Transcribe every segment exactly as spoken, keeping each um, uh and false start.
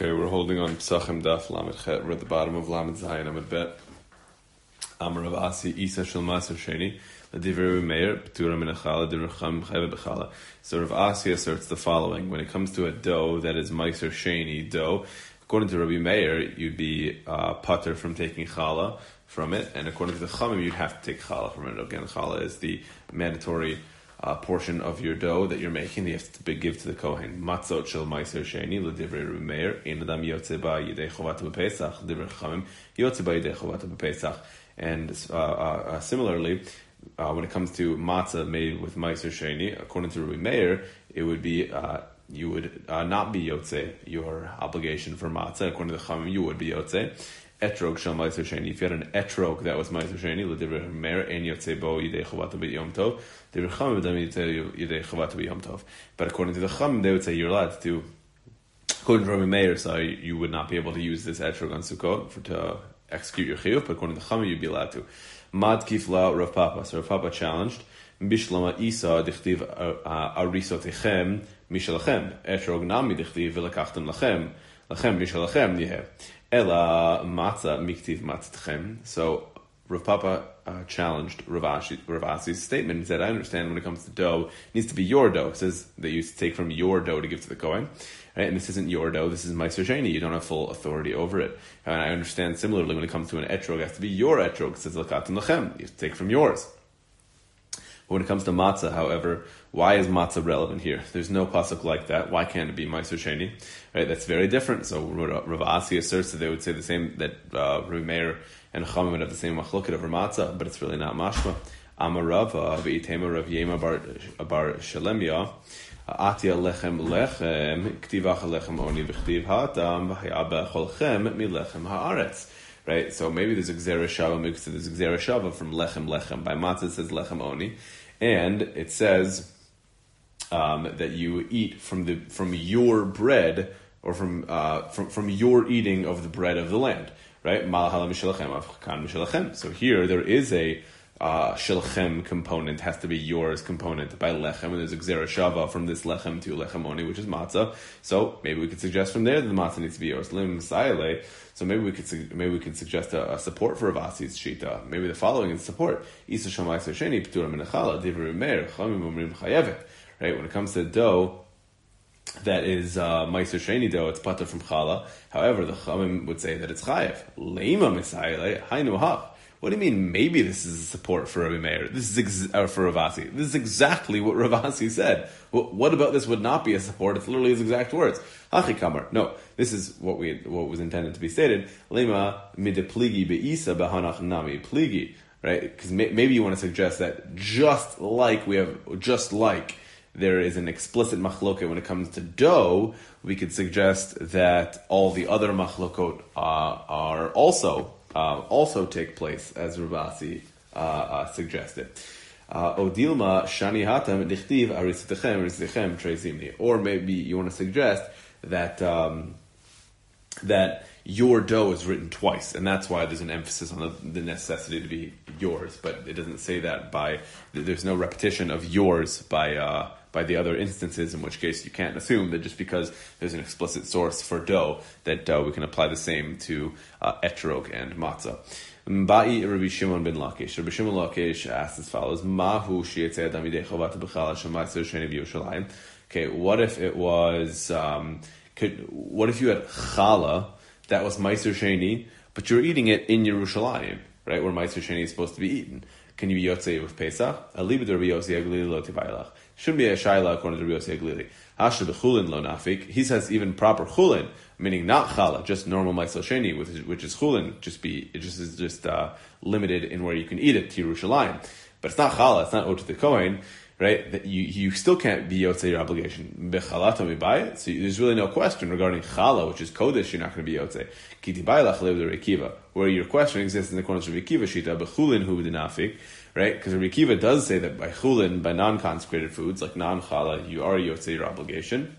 Okay, we're holding on Psachim Daf Lamed Chet. We're at the bottom of Lamed Zayin Amud Bet. Amar Rav Asi Isa Shel Maser Sheni L'Divrei Meir P'tura Min Achala Divrei Chacham Chayve B'Chala. So Rav Asi asserts the following: when it comes to a dough that is Maser Sheni dough, according to Rabbi Meir, you'd be uh, putter from taking challah from it, and according to the Chachamim, you'd have to take challah from it. Again, challah is the mandatory Uh, portion of your dough that you're making that you have to give to the Kohen. Matzot shel meiser sheni l'divrei Rabbi Meir ein adam yotze ba yidei chovato b'Pesach l'divrei Chachamim yotze ba yidei chovato b'Pesach. And uh, uh, similarly, uh, when it comes to matzah made with meiser sheni, according to Rabbi Meir, it would be uh, you would uh, not be yotze your obligation for matzah. According to the Chachamim, you would be yotze. Etrog shel meiser sheni. If you had an etrog that was meiser sheni, l'divrei Rabbi Meir ein yotze bo yidei chovato b'yom tov. But according to the Chachamim, they would say you're allowed to. According to Rabbi Meir, so you would not be able to use this etrog on Sukkot for to execute your chiyuv. But according to the Chachamim, you'd be allowed to. Mad kifla Rav Papa. So Rav Papa challenged. Bishlama Isa dichtiv arisotechem mishalachem. Etrog nami dichtiv velakachtem lachem lachem mishalachem yeh. Ela matzah miktiv matzatchem. So Rav Papa uh, challenged Rav Asi's statement. He said, I understand when it comes to dough, it needs to be your dough. It says that you take from your dough to give to the Kohen. Right? And this isn't your dough, this is Meiser Sheni. You don't have full authority over it. And I understand similarly when it comes to an etrog, it has to be your etrog. It says, Lakatim Lachem. You have to take from yours. But when it comes to matzah, however, why is matzah relevant here? There's no pasuk like that. Why can't it be Meiser Sheni? Right? That's very different. So Rav Asi asserts that they would say the same, that uh, Rabbi Meir and Chachamim would have the same machloket over matzah, but it's really not mashma. Amar Rava v'itema Rav Yema bar bar Shalemya atia lechem lechem ktivach lechem oni v'chtiv hatam v'hayaba cholchem mi lechem haaretz. Right, so maybe there's a gzera shava mixed to there's a gzera shava from lechem lechem. By matzah it says lechem oni, and it says um, that you eat from the from your bread or from uh, from from your eating of the bread of the land. Right? So here there is a uh, shilchem component, has to be yours component by lechem, and there's a gzera shava from this lechem to lechem oni, which is matzah. So maybe we could suggest from there that the matzah needs to be yours. Lim sayale. So maybe we could maybe we could suggest a, a support for Rav Asi's shita. Maybe the following is support. Isa shamayser sheni p'tura min achala divrei meir chamim umrim chayevet. Right? When it comes to dough that is uh, Meiser Sheni dough, it's pater from challah. However, the Chachamim would say that it's chayev. Leima misayile hainu hach. What do you mean? Maybe this is a support for Rabbi Meir. This is ex- or for Rav Asi. This is exactly what Rav Asi said. Well, what about this would not be a support? It's literally his exact words. Hachi kamar. No, this is what we what was intended to be stated. Leima mide pligi beisa behanach nami pligi. Right? Because may, maybe you want to suggest that just like we have, just like there is an explicit machloket when it comes to dough, we could suggest that all the other machlokot uh, are also uh, also take place, as Rav Asi uh, uh, suggested. Odilma shani hatam dichtiv arisitechem arisitechem trezimni. Or maybe you want to suggest that um, that your dough is written twice, and that's why there's an emphasis on the, the necessity to be yours. But it doesn't say that by there's no repetition of yours by. Uh, by the other instances, in which case you can't assume that just because there's an explicit source for dough, that uh, we can apply the same to uh, etrog and matzah. Ba'i Rabbi Shimon ben Lakish. Rabbi Shimon Lakish asks as follows, Mahu shi'etzei adam yidei chovat b'chala shemaiser sheni b'Yerushalayim. Okay, what if it was, um, could, what if you had challah that was meiser sheni, but you're eating it in Yerushalayim, right, where meiser sheni is supposed to be eaten? Can you be yotzei with Pesach? Alibid Rabbi Yossi Aglili lo tivaylach. Shouldn't be a shayla according to Rabbi Yossi Aglili. Hashem b'chulin lo nafik. He says even proper chulin, meaning not challah, just normal meiser sheni, which is, which is chulin, just be it just is just uh, limited in where you can eat it to Yerushalayim. But it's not challah, it's not owed to the Kohen, right? That you you still can't be yotzei your obligation. B'chalatam ibayit. So there's really no question regarding challah, which is kodesh. You're not going to be yotzei. Ki tibaylach lev Rabbi Akiva, where your question exists in accordance with Rabbi Akiva shita b'chulin hu b'denafik. Right? Because Rabbi Akiva does say that by chulin, by non-consecrated foods, like non-challah, you are yotzei your obligation.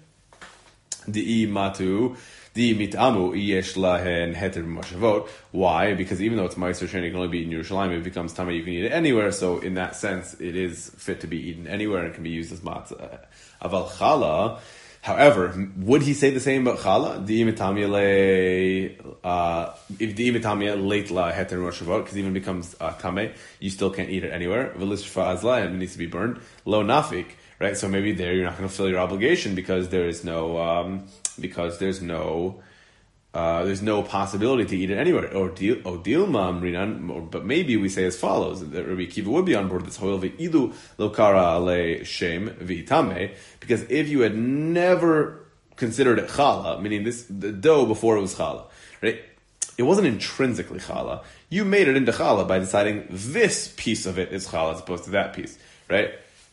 Di'i matu, di'i mitamu, yesh lahen heter b'mashavot. Why? Because even though it's meiser sheni, it can only be eaten in Yerushalayim, it becomes tamei, you can eat it anywhere, so in that sense, it is fit to be eaten anywhere and can be used as matzah. Aval challah, However, would he say the same about challah? The imitamia le, uh, if the imitamia late la heter roshavot, because even becomes uh, tameh, you still can't eat it anywhere. V'lishfa azla, and it needs to be burned. Lo nafik, right? So maybe there you're not going to fulfill your obligation because there is no, um, because there's no, uh, there's no possibility to eat it anywhere. Or deal, oh dilma amrinan, but maybe we say as follows: that Rabbi Akiva would be on board this hoil ve'idu lokara ale shem v'itame, because if you had never considered it challah, meaning this the dough before it was challah, right? It wasn't intrinsically challah. You made it into challah by deciding this piece of it is challah as opposed to that piece, right?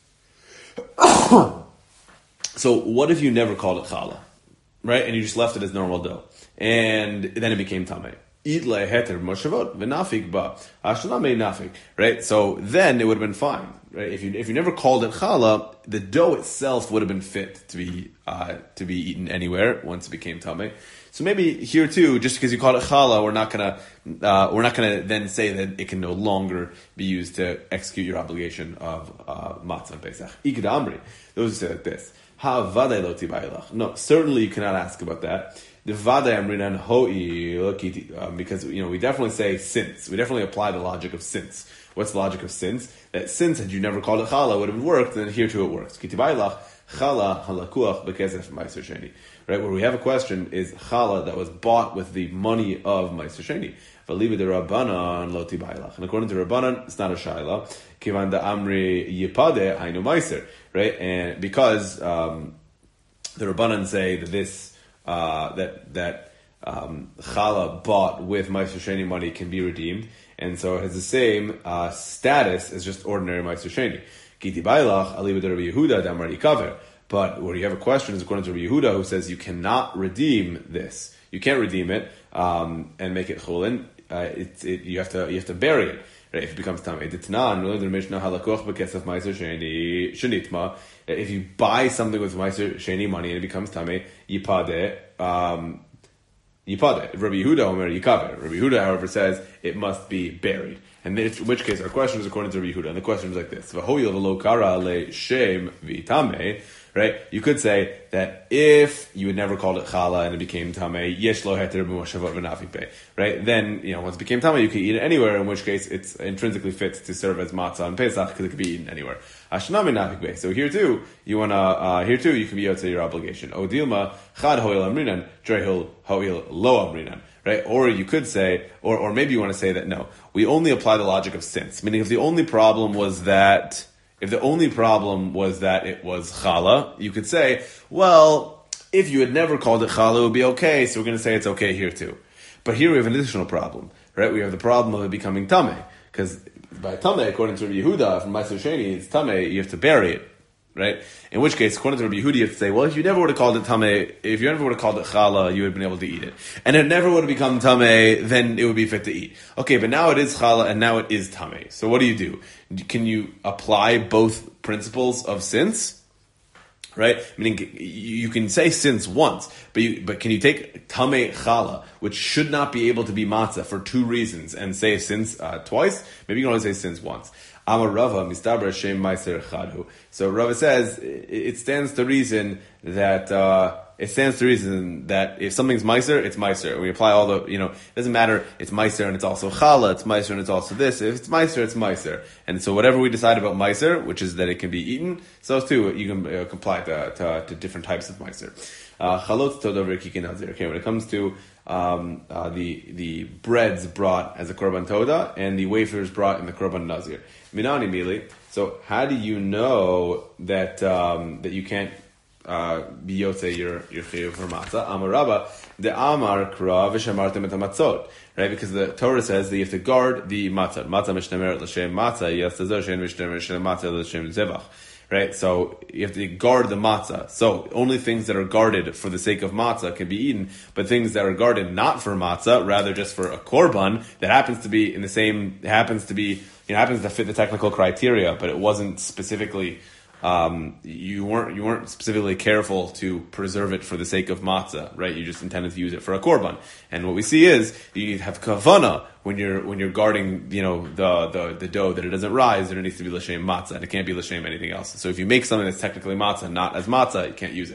So what if you never called it challah, right? And you just left it as normal dough, and then it became tameh. Eat heter moshavot v'nafik ba ashlame nafik, right? So then it would have been fine, right? If you if you never called it challah, the dough itself would have been fit to be uh, to be eaten anywhere once it became tameh. So maybe here too, just because you called it challah, we're not gonna uh, we're not gonna then say that it can no longer be used to execute your obligation of uh, matzah and pesach. Ikad amri, those who say like this. Ha vaday lo tibayilach. No, certainly you cannot ask about that. The vaday amrinan hoi, um, because you know we definitely say since. We definitely apply the logic of since. What's the logic of since? That since had you never called it challah would have worked, and here too it works. Kitibayilach challah halakuach bekesef ma'aser sheni. Right, where we have a question is challah that was bought with the money of ma'aser sheni. V'liba de Rabbanan lo tibayilach. And according to Rabbanan, it's not a shayla. Kivan da amri yipade hainu ma'aser. Right, and because um, the Rabbanan say that this uh, that that um, challah bought with ma'aser sheni money can be redeemed, and so it has the same uh, status as just ordinary ma'aser sheni. Kiti bailach aliba de Rabbi Yehuda damar yikaver. But where you have a question is according to Rabbi Yehuda, who says you cannot redeem this. You can't redeem it um, and make it chulin. Uh, it, it, you have to you have to bury it. Right, if it becomes tamei, if you buy something with ma'aser sheni money and it becomes tamei, yipade, um, yipade. Rabbi Yehuda omer yikaver. Rabbi Yehuda, however, says it must be buried. And in which case, our question is according to Rabbi Yehuda, and the question is like this: V'hoyil v'lo kara le shem v'tamei. Right? You could say that if you had never called it challah and it became tamei, yesh lo heter b'moshavot v'nafik be. Right? Then, you know, once it became tamei, you could eat it anywhere, in which case it's intrinsically fit to serve as matzah and pesach because it could be eaten anywhere. Ashnami nafik be. So here too, you wanna, uh, here too, you can be out to your obligation. O dilma, chad hoil amrinan, drehil hoil lo amrinan. Right? Or you could say, or, or maybe you want to say that no, we only apply the logic of since. Meaning if the only problem was that If the only problem was that it was challah, you could say, well, if you had never called it challah, it would be okay, so we're going to say it's okay here too. But here we have an additional problem, right? We have the problem of it becoming tameh, because by tameh, according to Rabbi Yehuda, from ma'aser sheni, it's tameh, you have to bury it, right? In which case, according to Rabbi Yehuda, you have to say, well, if you never would have called it tameh, if you never would have called it challah, you would have been able to eat it. And if it never would have become tameh, then it would be fit to eat. Okay, but now it is challah, and now it is tameh. So what do you do? Can you apply both principles of since? Right? Meaning, you can say since once, but you, but can you take tameh challah, which should not be able to be matzah for two reasons, and say since uh, twice? Maybe you can only say since once. Amar Rava mistabra shem meiser chadhu. So Rava says it stands to reason that uh, it stands to reason that if something's meiser, it's meiser. We apply all the, you know, it doesn't matter. It's meiser and it's also challah. It's meiser and it's also this. If it's meiser, it's meiser. And so whatever we decide about meiser, which is that it can be eaten, so too you can uh, apply to, to, to different types of meiser. Chalot todav kikin nazir. Okay, when it comes to um, uh, the the breads brought as a korban toda and the wafers brought in the korban nazir. Minani mili. So how do you know that um, that you can't uh, be yotze your your chiyuv for matzah? Amar Rabba the Amar kra v'shamartem et hamatzot. Right, because the Torah says that you have to guard the matzah. Matzah mishnemer l'shem matzah. Yes, there's shem mishnemer l'shem matzah l'shem zevach. Right, so you have to guard the matzah. So only things that are guarded for the sake of matzah can be eaten, but things that are guarded not for matzah, rather just for a korban that happens to be in the same, happens to be, you know, happens to fit the technical criteria, but it wasn't specifically, um, you weren't you weren't specifically careful to preserve it for the sake of matzah, right? You just intended to use it for a korban. And what we see is you have kavana when you're when you're guarding, you know, the the, the dough that it doesn't rise, that it needs to be l'shem matzah, and it can't be l'shem anything else. So if you make something that's technically matzah, not as matzah, you can't use it.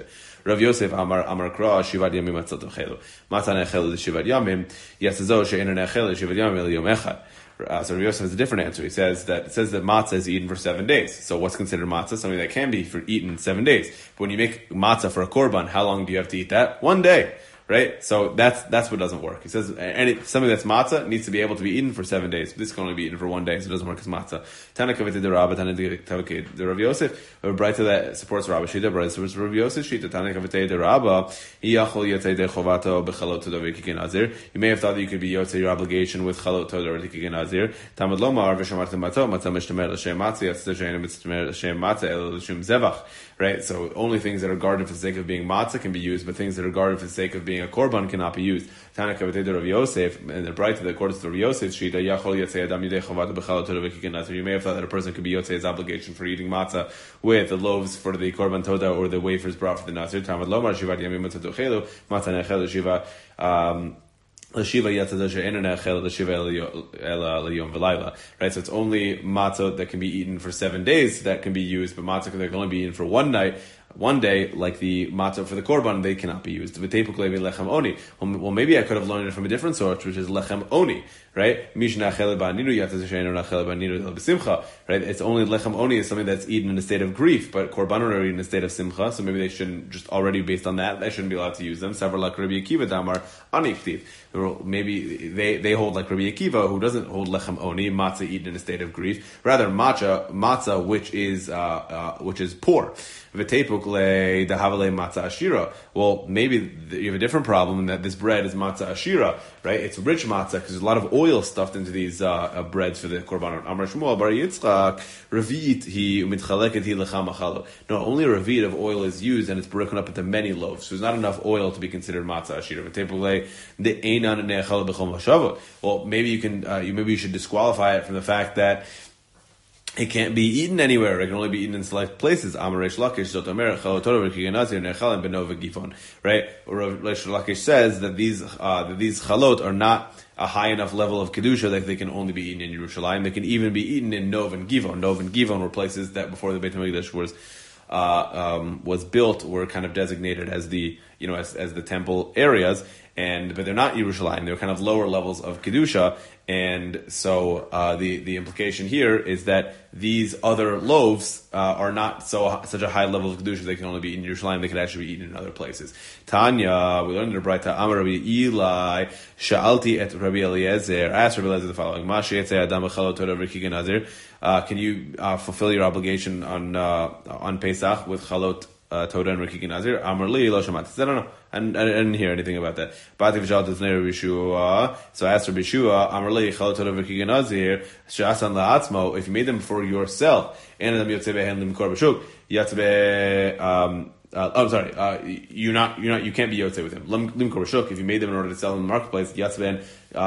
Rav Yosef Amar Amar Kra Shivat Yamim Matzot Nechelu. Matzah Nechelu the Shivat Yamim. Yetzazo She'ein Nechelu Shivat Yamim El Yom Echad. Uh, so Rav Yosef has a different answer. He says that it says that matzah is eaten for seven days. So what's considered matzah? Something that can be for eaten seven days. But when you make matzah for a korban, how long do you have to eat that? One day. Right? So that's that's what doesn't work. He says and it, something that's matzah needs to be able to be eaten for seven days. This can only be eaten for one day, so it doesn't work as matzah. Tanakavit the Rabba, Tanakavit the Rav Yosef, a brighter that supports Rabba Shita, brighter supports Rav Yosef Shita, Tanakavit the Rabba, Yachol Yotzei de Chovato bechalot todor v'kikin azir. You may have thought that you could be yotzei your obligation with chalot todor v'kikin azir. Tamad lomar v'shamartem matzah, matzah mishtamer l'shem matzah, yatzah she'ein mishtamer l'shem matzah, el l'shem zevach. Right? So only things that are guarded for the sake of being matzah can be used, but things that are guarded for the sake of being a korban cannot be used. Tanaka v'tei Rav Yosef, and the bright that according to Rav Yosef, Shita Yachol Yotzei Adam Yidei Chovato bechalot todor v'kikin azir. You may have thought that a person could be yotzei his obligation for eating matzah with the loaves for the korban toda or the wafers brought for the nazir. Tamad lomar shivat yamim matzah tochelu matzah nechel shiva. Um, Right, so it's only matzah that can be eaten for seven days that can be used, but matzah that can only be eaten for one night, one day, like the matzah for the korban, they cannot be used. Well, maybe I could have learned it from a different source, which is lechem oni, right? Right? It's only lechem oni is something that's eaten in a state of grief, but korban are eaten in a state of simcha, so maybe they shouldn't, just already based on that, they shouldn't be allowed to use them. Several like Rabbi Akiva damar aniktiv. Maybe they, they hold like Rabbi Akiva, who doesn't hold lechem oni, matzah eaten in a state of grief. Rather, matcha, matzah, which is, uh, uh, which is poor. Well, maybe you have a different problem in that this bread is matzah ashira, right? It's rich matzah because there's a lot of oil stuffed into these uh, uh, breads for the korban. Amar Shmuel bar Yitzchak, ravit hi umitchaleket hi lecha machalo. No, only a ravit of oil is used and it's broken up into many loaves. So there's not enough oil to be considered matzah ashira. Well, maybe you can, uh, you maybe you should disqualify it from the fact that it can't be eaten anywhere. It can only be eaten in select places. Amaresh Lakish Zotomer Chalotor V'Kiganazir Nechal and Benova Gifon. Right? Reish Lakish says that these uh, that these chalot are not a high enough level of kedusha that they can only be eaten in Yerushalayim. They can even be eaten in Nov and Givon. Nov and Givon were places that before the Beit HaMikdash was uh, um, was built were kind of designated as the you know as as the temple areas. And but they're not Yerushalayim. They're kind of lower levels of kedusha, and so uh, the the implication here is that these other loaves uh, are not so such a high level of kedusha. They can only be eaten in Yerushalayim. They can actually be eaten in other places. Tanya, we learned in the Braita, Amar Rabbi Eli, Sha'alti et Rabbi Eliezer. I asked Rabbi Eliezer the following: Ma she'etzei adam b'chalot Torah v'kigan nazir. Can you uh, fulfill your obligation on uh, on Pesach with chalot uh, Torah and Rikikin Nazir? Amar li lo shamat. I don't know. I didn't, I didn't hear anything about that. Bati v'shalot t'nei Rabbi Yeshua. So I asked Rabbi Yeshua, Amar li chalot Torah v'kigan nazir she'asan la'atzmo. If you made them for yourself, and them yotzei behen limkor b'shuk, yotzei um. Uh, oh, sorry. Uh, you're not. You're not. You can't be yotzei with him. Limkor b'shuk. If you made them in order to sell them in the marketplace, yatzben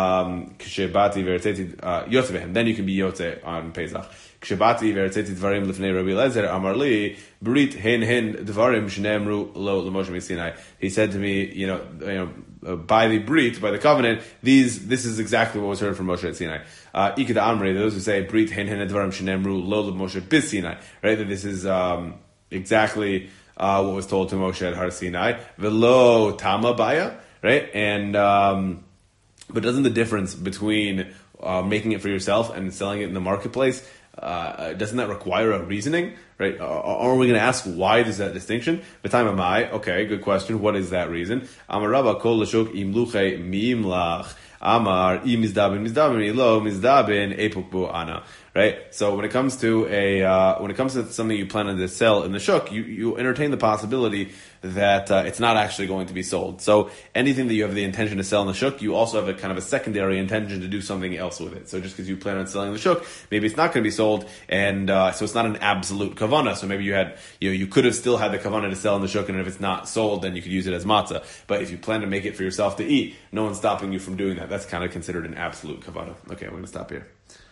k'shebati v'ertzeti yotzei behem. Then you can be yotzei on Pesach. K'shebati v'ertzeti dvarim lifnei Rabbi Eliezer Amar li brit hen hen dvarim shneimru lo l'Moshe Sinai. He said to me, you know, you know, uh, by the brit, by the covenant, these this is exactly what was heard from Moshe at Sinai. Uh, Ikeda Amri, those who say brit hen hen dvarim shneimru lo l'Moshe bis Sinai, right? That this is um, exactly. Uh, what was told to Moshe at Har Sinai, velo tama baya, right? And um, but doesn't the difference between uh, making it for yourself and selling it in the marketplace uh, doesn't that require a reasoning, right? Or are we going to ask why there's that distinction? The time am I? Okay, good question. What is that reason? Amar Rabba kol l'shuk imluche miimlach. Amar i mizdabin mizdabin ilo mizdabin epukbu ana. Right. So when it comes to a uh, when it comes to something you plan to sell in the shuk, you, you entertain the possibility that uh, it's not actually going to be sold. So anything that you have the intention to sell in the shuk, you also have a kind of a secondary intention to do something else with it. So just because you plan on selling the shuk, maybe it's not going to be sold, and uh, so it's not an absolute kavanah. So maybe you had you know you could have still had the kavanah to sell in the shuk, and if it's not sold, then you could use it as matzah. But if you plan to make it for yourself to eat, no one's stopping you from doing that. That's kind of considered an absolute kavanah. Okay, I'm going to stop here.